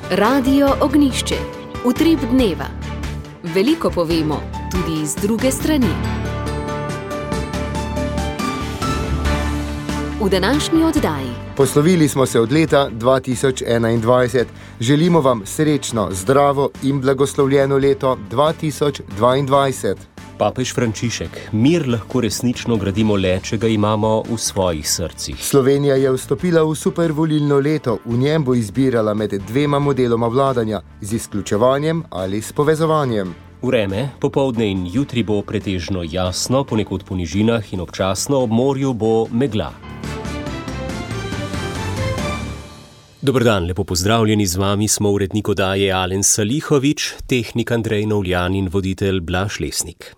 Radio Ognjišče. Utrip dneva. Veliko povemo, tudi iz druge strani. V današnji oddaji. Poslovili smo se od leta 2021. Želimo vam srečno, zdravo in blagoslovljeno leto 2022. Papež Frančišek: mir lahko resnično gradimo le, če ga imamo v svojih srcih. Slovenija je vstopila v supervolilno leto. V njem bo izbirala med dvema modeloma vladanja, z izključevanjem ali s povezovanjem. Vreme, popoldne in jutri bo pretežno jasno, ponekod po nižinah in občasno ob morju bo megla. Dober dan, lepo pozdravljeni, z vami smo urednik oddaje Alen Salihovič, tehnik Andrej Novljan in voditelj Blaž Lesnik.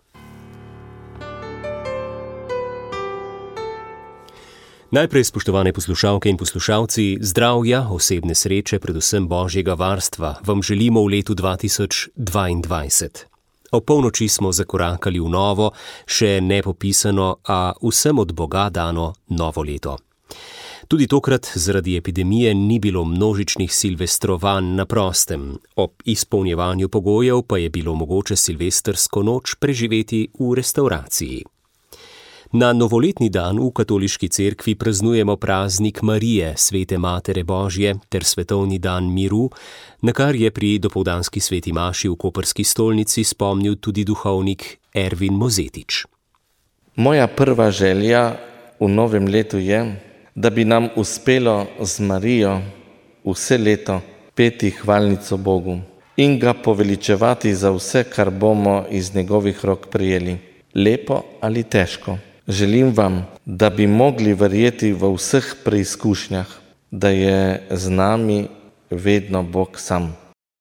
Najprej, spoštovane poslušalke in poslušalci, zdravja, osebne sreče, predvsem božjega varstva, vam želimo v letu 2022. O polnoči smo zakorakali v novo, še nepopisano, a vsem od Boga dano novo leto. Tudi tokrat zaradi epidemije ni bilo množičnih silvestrovanj na prostem. Ob izpolnjevanju pogojev pa je bilo mogoče silvestrsko noč preživeti v restavraciji. Na novoletni dan v katoliški cerkvi praznujemo praznik Marije, svete Matere Božje, ter svetovni dan miru, na kar je pri dopoldanski sveti maši v koprski stolnici spomnil tudi duhovnik Ervin Mozetič. Moja prva želja v novem letu je, da bi nam uspelo z Marijo vse leto peti hvalnico Bogu in ga poveličevati za vse, kar bomo iz njegovih rok prijeli, lepo ali težko. Želim vam, da bi mogli verjeti v vseh preizkušnjah, da je z nami vedno Bog sam.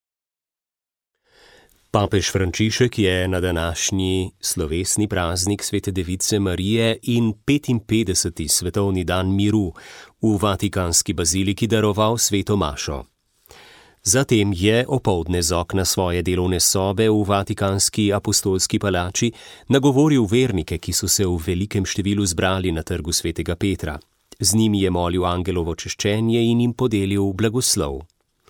Papež Frančišek je na današnji slovesni praznik svete device Marije in 55. svetovni dan miru v Vatikanski baziliki daroval sveto mašo. Zatem je opoldne z okna svoje delovne sobe v Vatikanski apostolski palači nagovoril vernike, ki so se v velikem številu zbrali na trgu svetega Petra. Z njimi je molil angelovo češčenje in jim podelil blagoslov.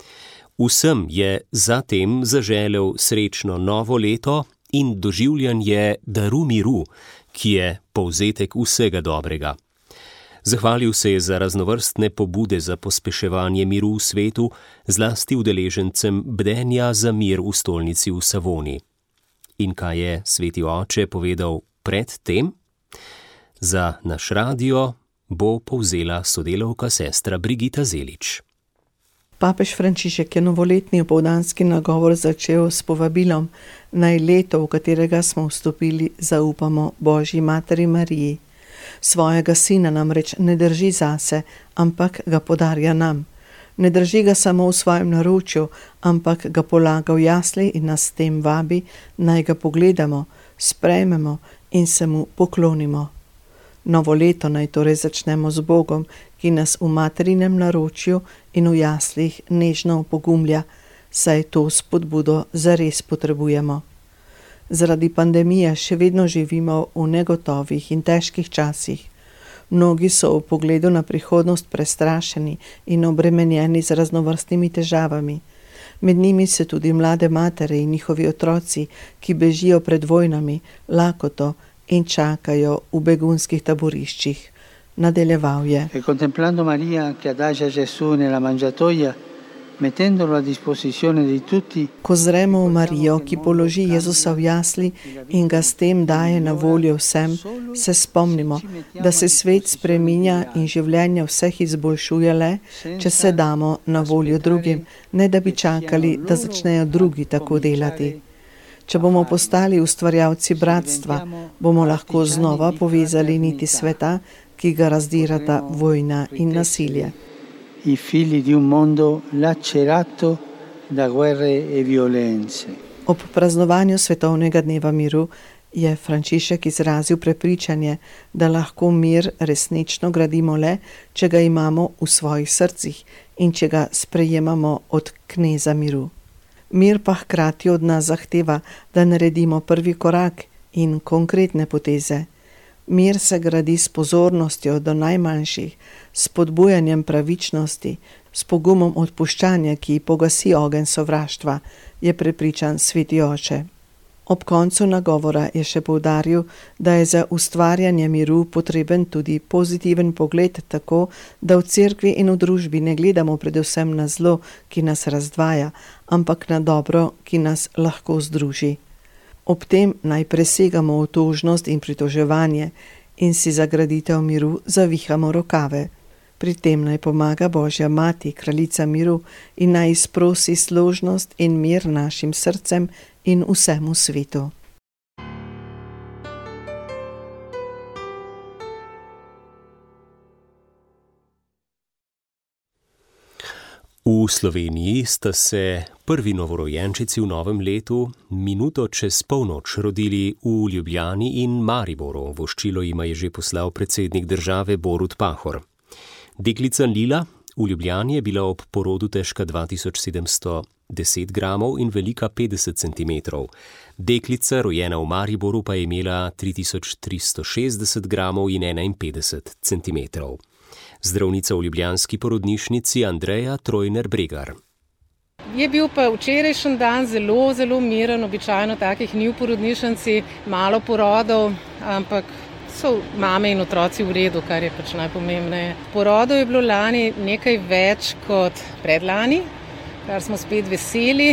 Vsem je zatem zaželel srečno novo leto in doživljanje daru miru, ki je povzetek vsega dobrega. Zahvalil se je za raznovrstne pobude za pospeševanje miru v svetu, zlasti udeležencem bdenja za mir v stolnici v Savoni. In kaj je sveti oče povedal pred tem? Za naš radio bo povzela sodelavka sestra Brigita Zelič. Papež Frančišek je novoletni opoldanski nagovor začel s povabilom, naj leto, v katerega smo vstopili, zaupamo Božji Materi Mariji. Svojega sina namreč ne drži zase, ampak ga podarja nam. Ne drži ga samo v svojem naročju, ampak ga polaga v jasli in nas s tem vabi, naj ga pogledamo, sprejmemo in se mu poklonimo. Novo leto naj torej začnemo z Bogom, ki nas v materinem naročju in v jaslih nežno opogumlja, saj to spodbudo zares potrebujemo. Zaradi pandemije še vedno živimo v negotovih in težkih časih. Mnogi so v pogledu na prihodnost prestrašeni in obremenjeni z raznovrstnimi težavami. Med njimi se tudi mlade matere in njihovi otroci, ki bežijo pred vojnami, lakoto in čakajo v begunskih taboriščih. Nadaljeval je. Contemplando Maria che adagia Gesù nella mangiatoia, mettendolo a disposizione di tutti. Ko zremo v Marijo, ki položi Jezusa v jasli in ga s tem daje na voljo vsem, se spomnimo, da se svet spreminja in življenje vseh izboljšuje le, če se damo na voljo drugim, ne da bi čakali, da začnejo drugi tako delati. Če bomo postali ustvarjalci bratstva, bomo lahko znova povezali niti sveta, ki ga razdirata vojna in nasilje. I figli di un mondo lacerato da guerre e violenze. Ob praznovanju svetovnega dneva miru je Frančišek izrazil prepričanje, da lahko mir resnično gradimo le, če ga imamo v svojih srcih in če ga sprejemamo od kneza miru. Mir pa hkrati od nas zahteva, da naredimo prvi korak in konkretne poteze. Mir se gradi s pozornostjo do najmanjših, s spodbujanjem pravičnosti, s pogumom odpuščanja, ki pogasi ogenj sovraštva, je prepričan sveti oče. Ob koncu nagovora je še poudaril, da je za ustvarjanje miru potreben tudi pozitiven pogled, tako da v cerkvi in v družbi ne gledamo predvsem na zlo, ki nas razdvaja, ampak na dobro, ki nas lahko združi. Ob tem naj presegamo otožnost in pritoževanje in si za graditev miru zavihamo rokave. Pri tem naj pomaga Božja mati, kraljica miru, in naj izprosi složnost in mir našim srcem in vsemu svetu. V Sloveniji sta se prvi novorojenčici v novem letu minuto čez polnoč rodili v Ljubljani in Mariboru. Voščilo jima je že poslal predsednik države Borut Pahor. Deklica Lila v Ljubljani je bila ob porodu težka 2710 gramov in velika 50 centimetrov. Deklica, rojena v Mariboru, pa je imela 3360 gramov in 51 centimetrov. Zdravnica v ljubljanski porodnišnici Andreja Trojner-Bregar. Je bil pa včerajšnji dan zelo, zelo miren, običajno takih ni v porodnišnici, malo porodov, ampak so mame in otroci v redu, kar je pač najpomembneje. Porodov je bilo lani nekaj več kot predlani, kar smo spet veseli.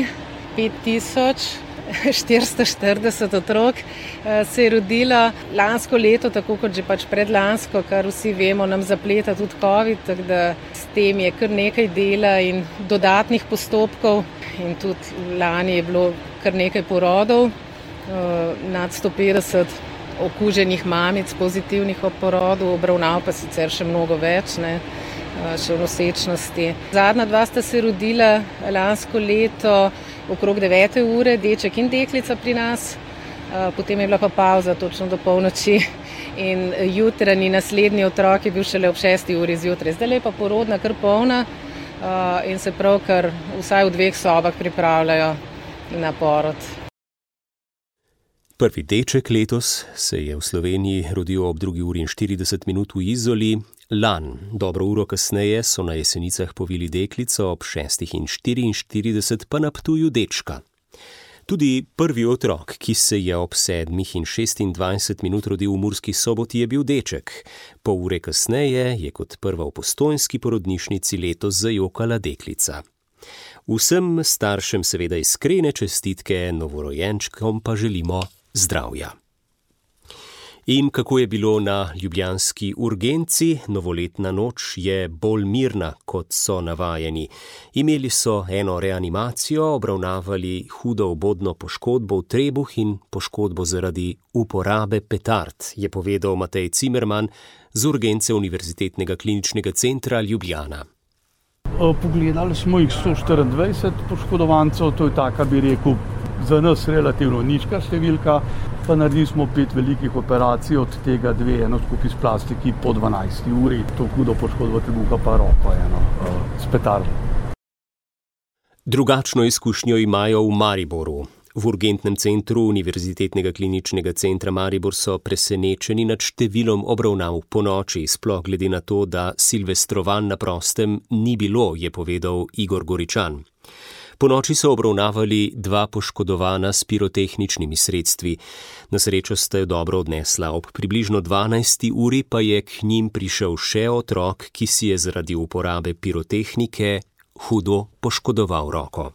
5440 otrok se je rodilo. Lansko leto, tako kot že pač predlansko, kar vsi vemo, nam zapleta tudi COVID, tako da s tem je kar nekaj dela in dodatnih postopkov. In tudi lani je bilo kar nekaj porodov, nad 150 okuženih mamic, pozitivnih ob porodu, obravnav pa sicer še mnogo več, še v nosečnosti. Zadnja dva sta se rodila lansko leto okrog 9. ure, deček in deklica pri nas. Potem je bila pa pauza točno do polnoči in jutranji naslednji otrok je bil šele ob 6. uri zjutraj. Zdaj je pa porodna kar polna in se pravkar vsaj v 2 sobah pripravljajo na porod. Prvi deček letos se je v Sloveniji rodil ob 2. uri in 40 minut v Izoli. Dobro uro kasneje so na Jesenicah povili deklico, ob 6. in 44 pa na Ptuju dečka. Tudi prvi otrok, ki se je ob 7. in 26 minut rodil v Murski Soboti, je bil deček. Pol ure kasneje je kot prva v postojnski porodnišnici letos zajokala deklica. Vsem staršem seveda iskrene čestitke, novorojenčkom pa želimo zdravja. In kako je bilo na ljubljanski urgenci? Novoletna noč je bolj mirna, kot so navajeni. Imeli so eno reanimacijo, obravnavali hudo obodno poškodbo v trebuh in poškodbo zaradi uporabe petard, je povedal Matej Cimerman z urgence Univerzitetnega kliničnega centra Ljubljana. Pogledali smo jih 124 poškodovancev, to je taka, bi rekel, za nas relativno nička številka, pa naredili smo 5 velikih operacij, od tega 2, eno skupaj s plastiki po 12 uri, to hudo poškodbo trebuha pa roko, eno s petardo. Drugačno izkušnjo imajo v Mariboru. V urgentnem centru Univerzitetnega kliničnega centra Maribor so presenečeni nad številom obravnav ponoči, sploh glede na to, da silvestrovanj na prostem ni bilo, je povedal Igor Goričan. Ponoči so obravnavali 2 poškodovana s pirotehničnimi sredstvi. Na srečo sta jo dobro odnesla. Ob približno 12. uri pa je k njim prišel še otrok, ki si je zaradi uporabe pirotehnike hudo poškodoval roko.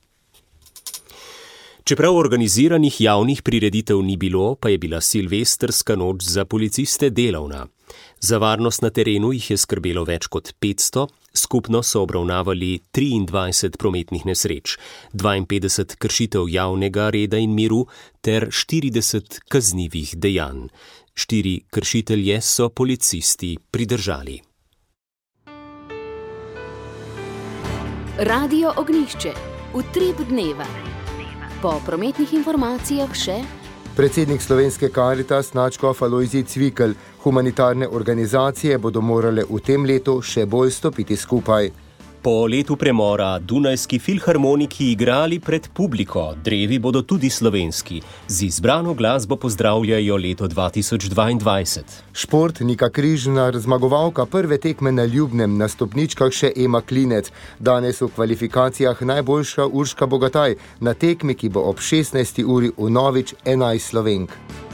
Čeprav organiziranih javnih prireditev ni bilo, pa je bila silvestrska noč za policiste delovna. Za varnost na terenu jih je skrbelo več kot 500, skupno so obravnavali 23 prometnih nesreč, 52 kršitev javnega reda in miru ter 40 kaznivih dejanj. 4 kršitelje so policisti pridržali. Radio Ognjišče. Utrip dneva. Po prometnih informacijah še predsednik Slovenske Karitas nadškof Alojzij Cvikl. Humanitarne organizacije bodo morale v tem letu še bolj stopiti skupaj. Po letu premora Dunajski filharmoniki igrali pred publiko, drevi bodo tudi slovenski. Z izbrano glasbo pozdravljajo leto 2022. Šport Nika Križnar, zmagovalka prve tekme na Ljubnem, na stopničkah še Ema Klinec. Danes v kvalifikacijah najboljša Urška Bogataj, na tekmi, ki bo ob 16. uri vnovič 11 Slovenk.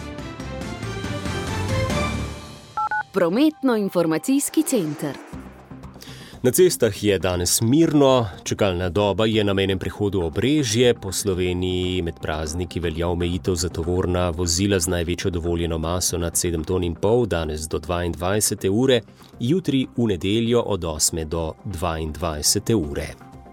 Prometno-informacijski center. Na cestah je danes mirno, čakalna doba je na mejnem prehodu Obrežje, po Sloveniji med prazniki velja omejitev za tovorna vozila z največjo dovoljeno maso nad 7,5 ton, danes do 22. ure, jutri v nedeljo od 8. do 22. ure.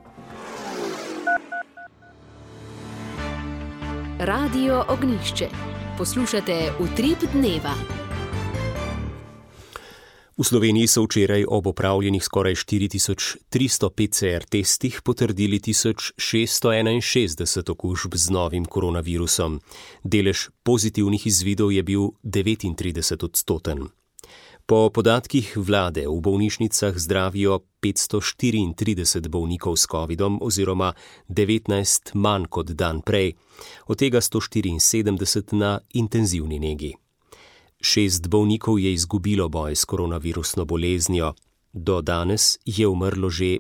Radio Ognjišče. Poslušate Utrip dneva. V Sloveniji so včeraj ob opravljenih skoraj 4300 PCR testih potrdili 1661 okužb z novim koronavirusom. Delež pozitivnih izvidov je bil 39%. Po podatkih vlade v bolnišnicah zdravijo 534 bolnikov s covidom oziroma 19 manj kot dan prej, od tega 174 na intenzivni negi. 6 bolnikov je izgubilo boj s koronavirusno boleznijo. Do danes je umrlo že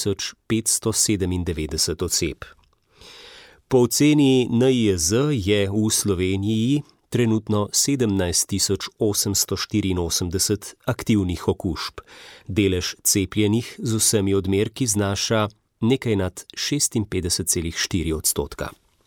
5597 oseb. Po oceni NIJZ je v Sloveniji trenutno 17.884 aktivnih okužb. Delež cepljenih z vsemi odmerki znaša nekaj nad 56,4%.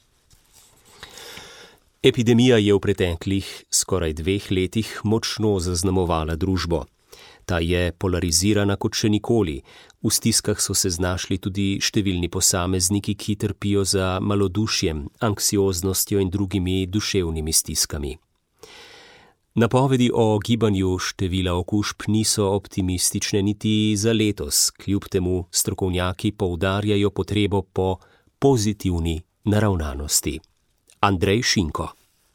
Epidemija je v preteklih skoraj 2 letih močno zaznamovala družbo. Ta je polarizirana kot še nikoli. V stiskah so se znašli tudi številni posamezniki, ki trpijo za malodušjem, anksioznostjo in drugimi duševnimi stiskami. Napovedi o gibanju števila okužb niso optimistične niti za letos, kljub temu strokovnjaki poudarjajo potrebo po pozitivni naravnanosti. Andrej Šinko.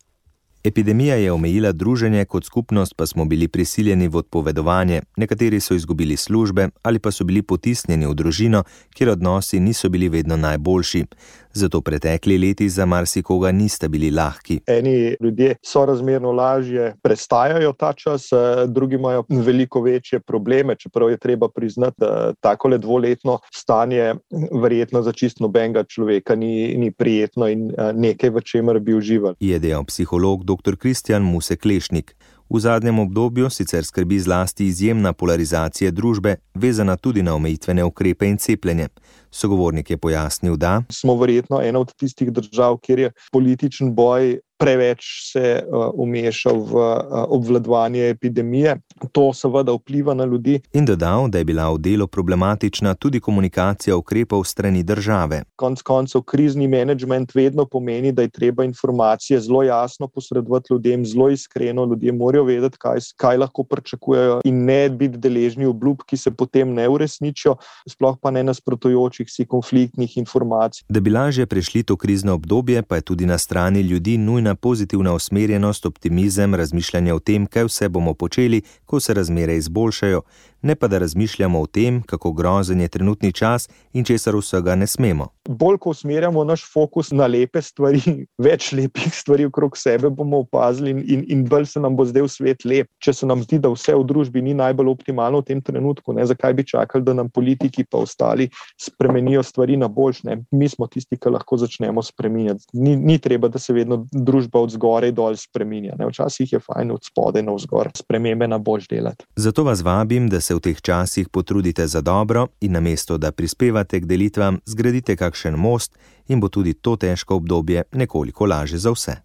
Epidemija je omejila druženje, kot skupnost pa smo bili prisiljeni v odpovedovanje, nekateri so izgubili službe ali pa so bili potisnjeni v družino, kjer odnosi niso bili vedno najboljši. Zato pretekli leti za marsikoga nista bili lahki. Eni ljudje sorazmerno lažje prestajajo ta čas, drugi imajo veliko večje probleme, čeprav je treba priznati, da takole dvoletno stanje verjetno za čisto nobenega človeka ni prijetno in nekaj, v čemer bi uživali. Je dejal psiholog dr. Kristjan Musek-Lešnik. V zadnjem obdobju sicer skrbi zlasti izjemna polarizacija družbe, vezana tudi na omejitvene ukrepe in cepljenje. Sogovornik je pojasnil, da smo verjetno ena od tistih držav, kjer je političen boj preveč se umešal v obvladovanje epidemije. To seveda vpliva na ljudi. In dodal, da je bila v delu problematična tudi komunikacija ukrepov strani države. Konec koncev krizni menedžment vedno pomeni, da je treba informacije zelo jasno posredovati ljudem, zelo iskreno. Ljudje morajo vedeti, kaj lahko pričakujejo in ne biti deležni obljub, ki se potem ne uresničijo, sploh pa ne nasprotujočih si konfliktnih informacij. Da bi lažje prešli to krizno obdobje, pa je tudi na strani ljudi nujna pozitivna usmerjenost, optimizem, razmišljanje o tem, kaj vse bomo počeli, ko se razmere izboljšajo, ne pa da razmišljamo o tem, kako grozen je trenutni čas in česar vsega ne smemo. Bolj, ko usmerjamo naš fokus na lepe stvari, več lepih stvari okrog sebe bomo opazili in bolj se nam bo zdel svet lep. Če se nam zdi, da vse v družbi ni najbolj optimalno v tem trenutku, zakaj bi čakali, da nam politiki pa ostali spremenijo stvari na boljše. Mi smo tisti, ki lahko začnemo spreminjati. Ni treba, da se vedno družba od zgoraj dol spreminja. Včasih je fajn od spodaj navzgor spremembe na boljš delati. Zato vas vabim, da se v teh časih potrudite za dobro in namesto, da prispevate k delitvam, zgradite kakšen most in bo tudi to težko obdobje nekoliko lažje za vse.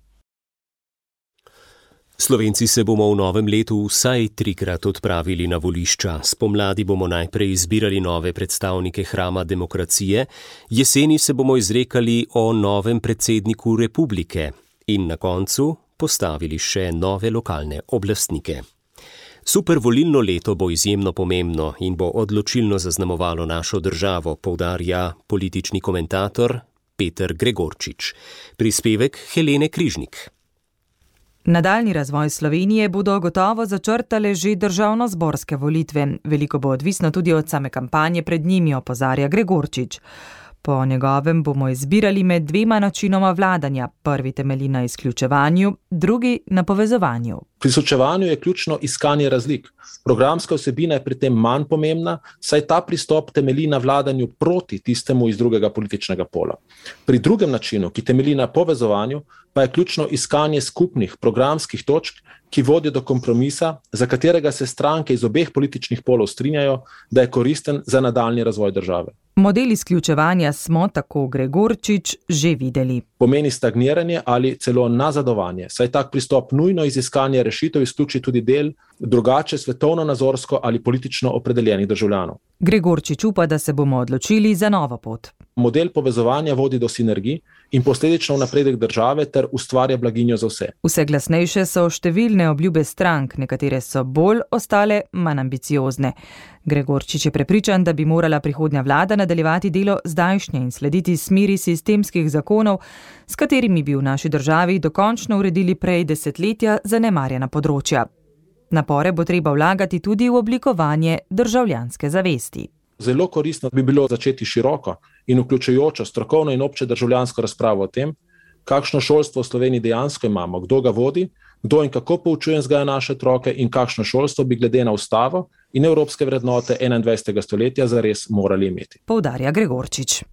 Slovenci se bomo v novem letu vsaj 3-krat odpravili na volišča. Spomladi bomo najprej izbirali nove predstavnike hrama demokracije, jeseni se bomo izrekali o novem predsedniku republike in na koncu postavili še nove lokalne oblastnike. Supervolilno leto bo izjemno pomembno in bo odločilno zaznamovalo našo državo, poudarja politični komentator Peter Gregorčič. Prispevek Helene Križnik. Nadaljni razvoj Slovenije bodo gotovo začrtale že državnozborske volitve. Veliko bo odvisno tudi od same kampanje pred njimi, opozarja Gregorčič. Po njegovem bomo izbirali med dvema načinoma vladanja. Prvi temelji na izključevanju, drugi na povezovanju. Pri izključevanju je ključno iskanje razlik. Programska vsebina je pri tem manj pomembna, saj ta pristop temelji na vladanju proti tistemu iz drugega političnega pola. Pri drugem načinu, ki temelji na povezovanju, pa je ključno iskanje skupnih programskih točk, ki vodijo do kompromisa, za katerega se stranke iz obeh političnih polov strinjajo, da je koristen za nadaljnji razvoj države. Model izključevanja smo, tako Gregorčič, že videli. Pomeni stagniranje ali celo nazadovanje, saj tak pristop nujno iz iskanja rešitev izključi tudi del drugače svetovno-nazorsko ali politično opredeljenih državljanov. Gregorčič upa, da se bomo odločili za novo pot. Model povezovanja vodi do sinergij in posledično v napredek države ter ustvarja blaginjo za vse. Vse glasnejše so številne obljube strank, nekatere so bolj, ostale manj ambiciozne. Gregorčič je prepričan, da bi morala prihodnja vlada nadaljevati delo zdajšnje in slediti smeri sistemskih zakonov, s katerimi bi v naši državi dokončno uredili prej desetletja zanemarjena področja. Napore bo treba vlagati tudi v oblikovanje državljanske zavesti. Zelo koristno bi bilo začeti široko in vključujočo strokovno in obče državljansko razpravo o tem, kakšno šolstvo v Sloveniji dejansko imamo, kdo ga vodi, kdo in kako poučuje in vzgaja naše otroke in kakšno šolstvo bi glede na ustavo in evropske vrednote 21. stoletja zares morali imeti. Poudarja Gregorčič.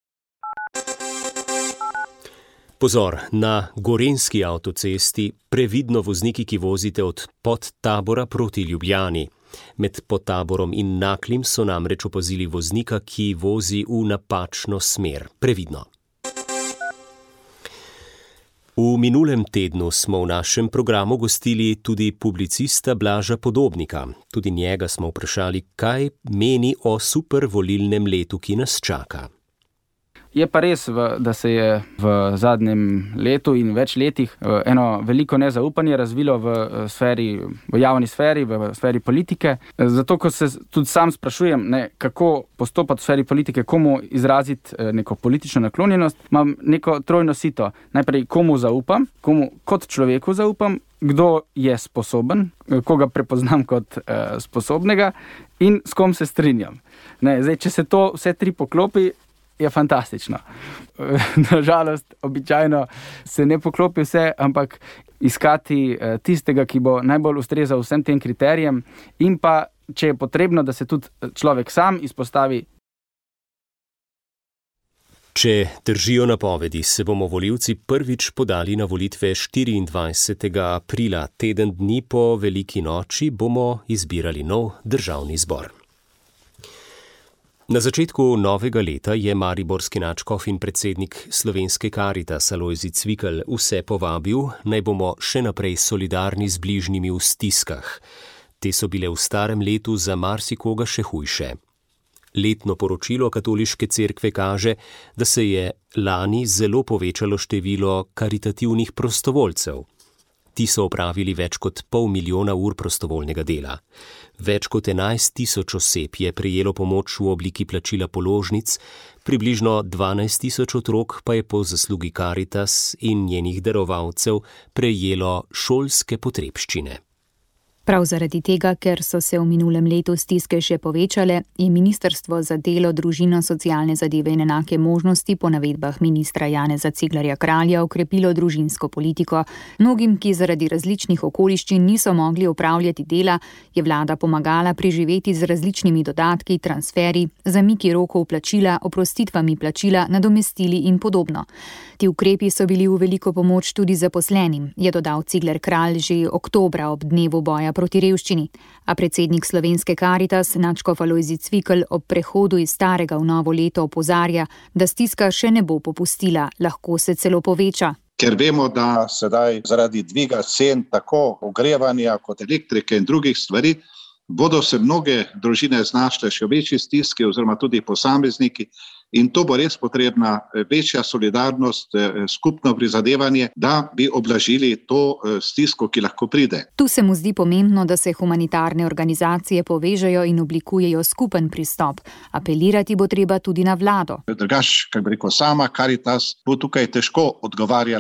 Pozor, na gorenjski avtocesti previdno vozniki, ki vozite od Podtabora proti Ljubljani. Med Podtaborom in Naklim so namreč opazili voznika, ki vozi v napačno smer. Previdno. V minulem tednu smo v našem programu gostili tudi publicista Blaža Podobnika. Tudi njega smo vprašali, kaj meni o supervolilnem letu, ki nas čaka. Je pa res, da se je v zadnjem letu in več letih eno veliko nezaupanje razvilo v javni sferi, v sferi politike. Zato, ko se tudi sam sprašujem, kako postopati v sferi politike, komu izraziti neko politično naklonjenost, imam neko trojno sito. Najprej, komu zaupam, komu kot človeku zaupam, kdo je sposoben, koga prepoznam kot sposobnega in s kom se strinjam. Zdaj, če se to vse tri poklopi, je fantastično. Nažalost, običajno se ne poklopi vse, ampak iskati tistega, ki bo najbolj ustrezal vsem tem kriterijem in pa, če je potrebno, da se tudi človek sam izpostavi. Če držijo napovedi, se bomo volivci prvič podali na volitve 24. aprila. Teden dni po Veliki noči bomo izbirali nov državni zbor. Na začetku novega leta je mariborski nadškof in predsednik Slovenske Karitas Alojzij Cvikl vse povabil, naj bomo še naprej solidarni z bližnjimi v stiskah. Te so bile v starem letu za marsikoga še hujše. Letno poročilo Katoliške cerkve kaže, da se je lani zelo povečalo število karitativnih prostovoljcev. Ti so opravili več kot 500 000 ur prostovoljnega dela. Več kot 11 000 oseb je prejelo pomoč v obliki plačila položnic, približno 12 000 otrok pa je po zaslugi Karitas in njenih darovalcev prejelo šolske potrebščine. Prav zaradi tega, ker so se v minulem letu stiske še povečale, je Ministrstvo za delo, družino, socialne zadeve in enake možnosti po navedbah ministra Janeza Ciglerja Kralja okrepilo družinsko politiko. Mnogim, ki zaradi različnih okoliščin niso mogli opravljati dela, je vlada pomagala preživeti z različnimi dodatki, transferi, zamiki rokov plačila, oprostitvami plačila, nadomestili in podobno. Ti ukrepi so bili v veliko pomoč tudi zaposlenim, je dodal Cigler Kralj že oktobra ob dnevu boja proti revščini. A predsednik Slovenske Karitas, nadškof Alojzij Cvikl, ob prehodu iz starega v novo leto opozarja, da stiska še ne bo popustila, lahko se celo poveča. Ker vemo, da sedaj zaradi dviga cen tako ogrevanja kot elektrike in drugih stvari, bodo se mnoge družine znašle še v večji stiski oziroma tudi posamezniki. In to bo res potrebna večja solidarnost, skupno prizadevanje, da bi oblažili to stisko, ki lahko pride. Tu se mu zdi pomembno, da se humanitarne organizacije povežejo in oblikujejo skupen pristop. Apelirati bo treba tudi na vlado. Drugač, sama Karitas bo tukaj težko odgovarjala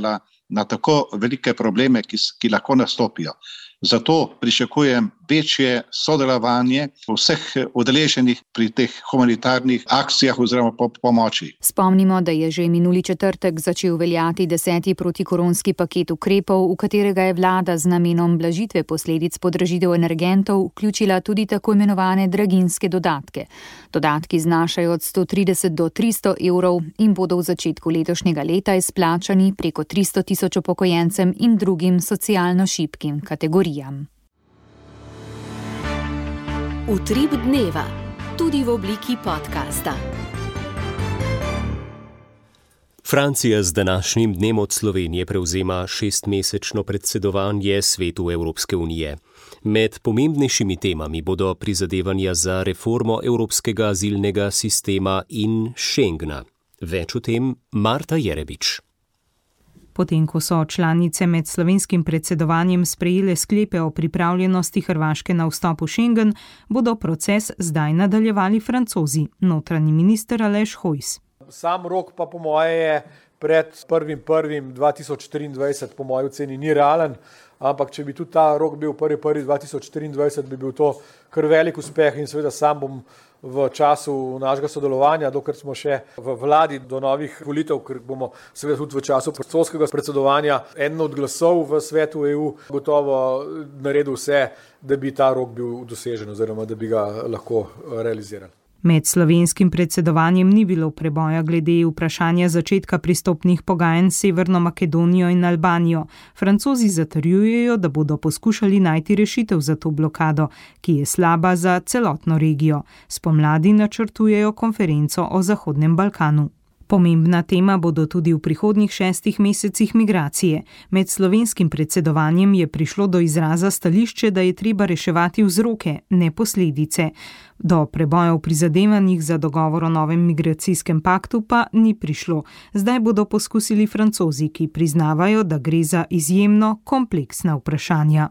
na tako velike probleme, ki lahko nastopijo. Zato pričakujem večje sodelovanje vseh udeleženih pri teh humanitarnih akcijah oziroma pomoči. Spomnimo, da je že minuli četrtek začel veljati 10. protikoronski paket ukrepov, v katerega je vlada z namenom blažitve posledic podražitev energentov vključila tudi tako imenovane draginjske dodatke. Dodatki znašajo od 130 do 300 evrov in bodo v začetku letošnjega leta izplačani preko 300 tisoč upokojencem in drugim socialno šibkim kategorijam. Utrip dneva, tudi v obliki podcasta. Francija z današnjim dnem od Slovenije prevzema 6-mesečno predsedovanje Svetu Evropske unije. Med pomembnejšimi temami bodo prizadevanja za reformo evropskega azilnega sistema in Schengna. Več o tem Marta Jerebič. Potem, ko so članice med slovenskim predsedovanjem sprejele sklepe o pripravljenosti Hrvaške na vstop v Schengen, bodo proces zdaj nadaljevali Francozi, notranji minister Aleš Hojs. Sam rok pa po moje je pred 1.1.2023 po moji oceni ni realen, ampak če bi tudi ta rok bil 1.1.2024, bi bil to kar velik uspeh in seveda sam bom v času našega sodelovanja, dokler smo še v vladi do novih volitev, ker bomo seveda tudi v času francoskega predsedovanja eden od glasov v svetu EU gotovo naredil vse, da bi ta rok bil dosežen oziroma da bi ga lahko realizirali. Med slovenskim predsedovanjem ni bilo preboja glede vprašanja začetka pristopnih pogajanj s Severno Makedonijo in Albanijo. Francozi zatrjujejo, da bodo poskušali najti rešitev za to blokado, ki je slaba za celotno regijo. Spomladi načrtujejo konferenco o Zahodnem Balkanu. Pomembna tema bodo tudi v prihodnjih 6 mesecih migracije. Med slovenskim predsedovanjem je prišlo do izraza stališče, da je treba reševati vzroke, ne posledice. Do preboja v prizadevanjih za dogovor o novem migracijskem paktu pa ni prišlo. Zdaj bodo poskusili Francozi, ki priznavajo, da gre za izjemno kompleksna vprašanja.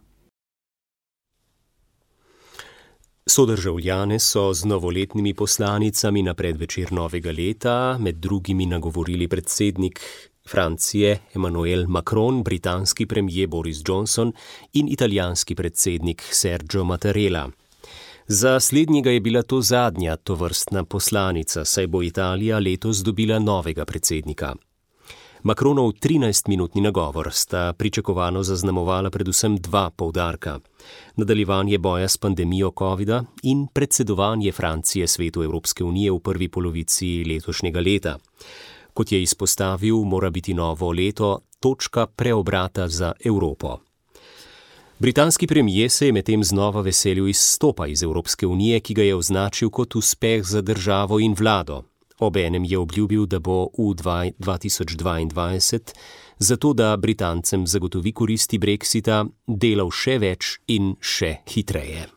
Sodržavljane so z novoletnimi poslanicami na predvečer novega leta med drugimi nagovorili predsednik Francije Emmanuel Macron, britanski premijer Boris Johnson in italijanski predsednik Sergio Mattarella. Za slednjega je bila to zadnja tovrstna poslanica, saj bo Italija letos dobila novega predsednika. Macronov 13-minutni nagovor sta pričakovano zaznamovala predvsem 2 poudarka: nadaljevanje boja s pandemijo covida in predsedovanje Francije Svetu Evropske unije v prvi polovici letošnjega leta. Kot je izpostavil, mora biti novo leto točka preobrata za Evropo. Britanski premijer se je medtem znova veselil izstopa iz Evropske unije, ki ga je označil kot uspeh za državo in vlado. Obenem je obljubil, da bo v 2022, zato da Britancem zagotovi koristi Brexita, delal še več in še hitreje.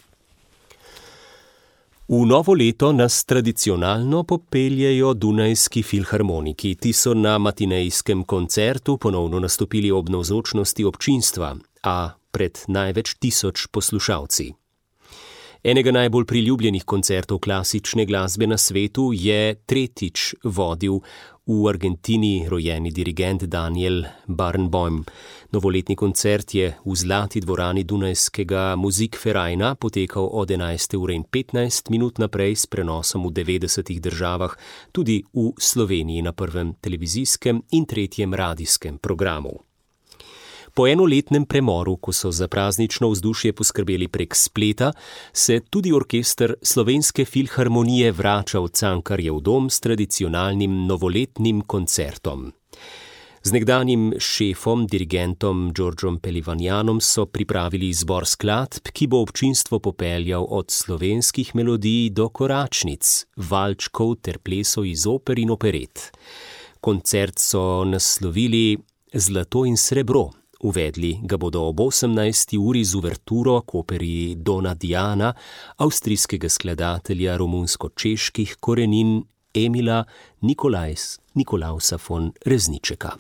V novo leto nas tradicionalno popeljejo Dunajski filharmoniki. Ti so na matinejskem koncertu ponovno nastopili ob navzočnosti občinstva, a pred največ 1000 poslušalci. Enega najbolj priljubljenih koncertov klasične glasbe na svetu je tretjič vodil v Argentini rojeni dirigent Daniel Barenboim. Novoletni koncert je v zlati dvorani Dunajskega Musikvereina potekal od 11:15 naprej s prenosom v 90 državah, tudi v Sloveniji na prvem televizijskem in tretjem radijskem programu. Po enoletnem premoru, ko so za praznično vzdušje poskrbeli prek spleta, se tudi orkester Slovenske filharmonije vrača v Cankarjev dom s tradicionalnim novoletnim koncertom. Z nekdanjim šefom, dirigentom Đorđom Pelivanjanom so pripravili izbor skladb, ki bo občinstvo popeljal od slovenskih melodij do koračnic, valčkov ter plesov iz oper in operet. Koncert so naslovili Zlato in srebro. Uvedli ga bodo ob 18. uri z uverturo k operi Dona Diana, avstrijskega skladatelja romunsko-čeških korenin Emila Nikolausa von Rezničeka.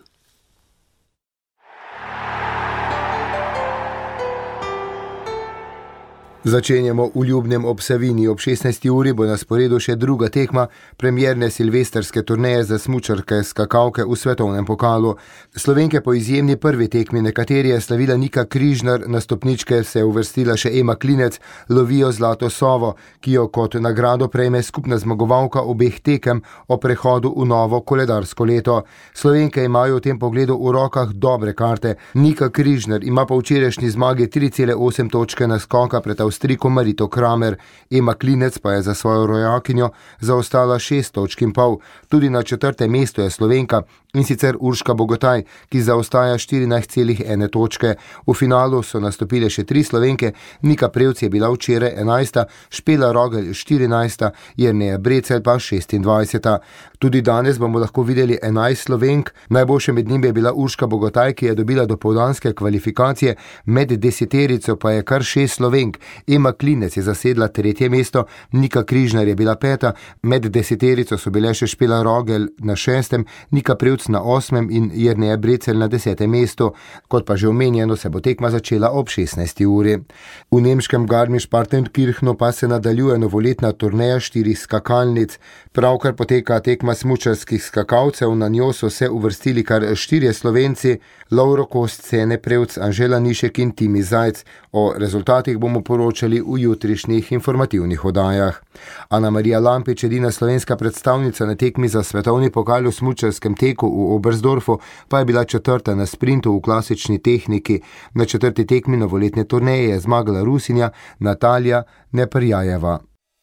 Začenjamo v Ljubnem ob Savinji. Ob 16. uri bo na sporedu še druga tekma premierne silvestrske turneje za smučarke skakalke v svetovnem pokalu. Slovenke po izjemni prvi tekmi, na kateri je slavila Nika Križnar, na stopničke se je uvrstila še Ema Klinec, lovijo zlato sovo, ki jo kot nagrado prejme skupna zmagovalka obeh tekem o prehodu v novo koledarsko leto. Slovenke imajo v tem pogledu v rokah dobre karte. Nika Križnar ima po včerajšnji zmagi 3,8 točke naskoka pred Avstrijko Marito Kramer. Ema Klinec pa je za svojo rojakinjo zaostala 6,5 točk. Tudi na 4. mestu je Slovenka, in sicer Urška Bogataj, ki zaostaja 14,1 točke. V finalu so nastopile še 3 Slovenke. Nika Prevc je bila včeraj 11., Špela Rogelj 14., Jerneja Brecelj pa 26. Tudi danes bomo lahko videli 11 Slovenk. Najboljša med njimi je bila Urška Bogataj, ki je dobila dopoldanske kvalifikacije, med deseterico pa je kar 6 Slovenk. Ema Klinec je zasedla 3. mesto, Nika Križnar je bila 5., med deseterico so bile še Špela Rogelj na 6., Nika Prevc na 8. in Jerneja Brecelj na 10. mestu. Kot pa že omenjeno, se bo tekma začela ob 16. uri. V nemškem Garmisch-Partenkirchenu pa se nadaljuje novoletna turneja 4 skakalnic. Pravkar poteka tekma smučarskih skakalcev, na njo so se uvrstili kar 4 Slovenci, Lovro Kost, Cene Prevc, Anžela Nišek in Timi Zajc. O rezultatih bomo poročali v jutrišnjih informativnih oddajah. Ana Marija Lampič, edina slovenska predstavnica na tekmi za svetovni pokal v smučarskem teku v Oberstdorfu, pa je bila 4. na sprintu v klasični tehniki. Na 4. tekmi novoletne turneje je zmagala Rusinja Natalija Neprjajeva.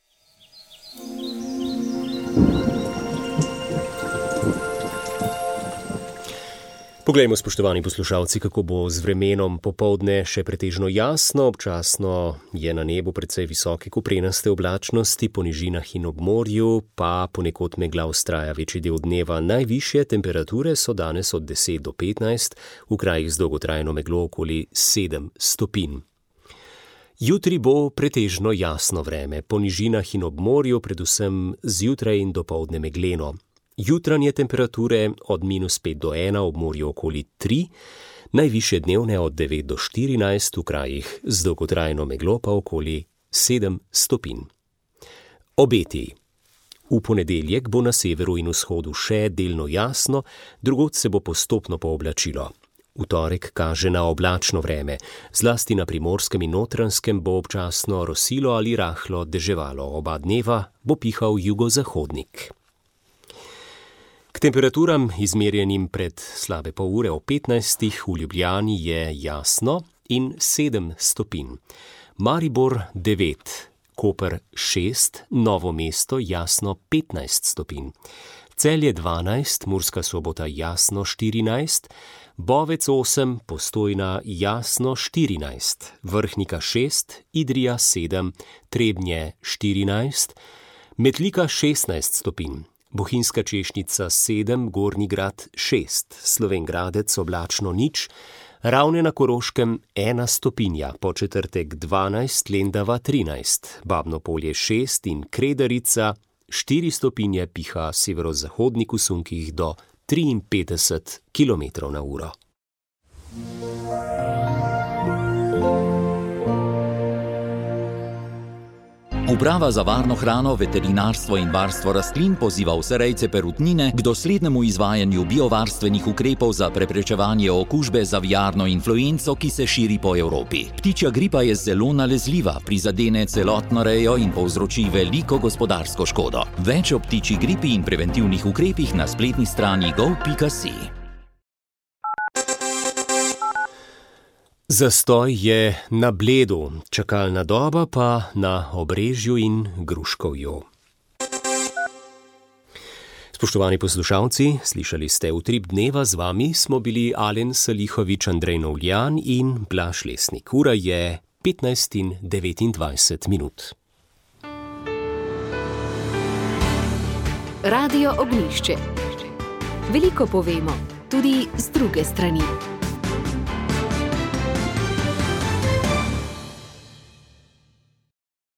Poglejmo, spoštovani poslušalci, kako bo z vremenom. Popoldne še pretežno jasno, občasno je na nebu precej visoke koprenaste oblačnosti, po nižinah in ob morju pa ponekod megla vztraja večji del dneva. Najvišje temperature so danes od 10 do 15, v krajih z dolgotrajno meglo okoli 7 stopinj. Jutri bo pretežno jasno vreme, po nižinah in ob morju predvsem zjutraj in dopoldne megleno. Jutranje temperature od -5 do 1, ob morju okoli 3, najvišje dnevne od 9 do 14, v krajih z dolgotrajno meglo pa okoli 7 stopinj. Obeti. V ponedeljek bo na severu in vzhodu še delno jasno, drugod se bo postopno pooblačilo. V torek kaže na oblačno vreme, zlasti na Primorskem in Notranjskem bo občasno rosilo ali rahlo deževalo, oba dneva bo pihal jugozahodnik. K temperaturam, izmerjenim pred slabe pol ure o 15, v Ljubljani je jasno in 7 stopinj. Maribor 9, Koper 6, Novo mesto jasno 15 stopinj. Celje 12, Murska Sobota jasno 14, Bovec 8, Postojna jasno 14, Vrhnika 6, Idrija 7, Trebnje 14, Metlika 16 stopinj. Bohinjska Češnica 7, Gornji Grad 6, Slovenj Gradec oblačno 0, Ravne na Koroškem 1 stopinja, po četrtek 12, Lendava 13, Babno Polje 6 in Kredarica 4 stopinje, piha severozahodnik v sunkih do 53 km/h. Uprava za varno hrano, veterinarstvo in varstvo rastlin poziva vse rejce perutnine k doslednemu izvajanju biovarstvenih ukrepov za preprečevanje okužbe z aviarno influenco, ki se širi po Evropi. Ptičja gripa je zelo nalezljiva, prizadene celotno rejo in povzroči veliko gospodarsko škodo. Več o ptičji gripi in preventivnih ukrepih na spletni strani gov.si. Zastoj je na Bledu, čakalna doba pa na Obrežju in Gruškovju. Spoštovani poslušalci, slišali ste Utrip dneva, z vami smo bili Alen Salihovič, Andrej Novljan in Blaž Lesnik. Ura je 15:29. Radio Ognjišče. Veliko povemo, tudi z druge strani.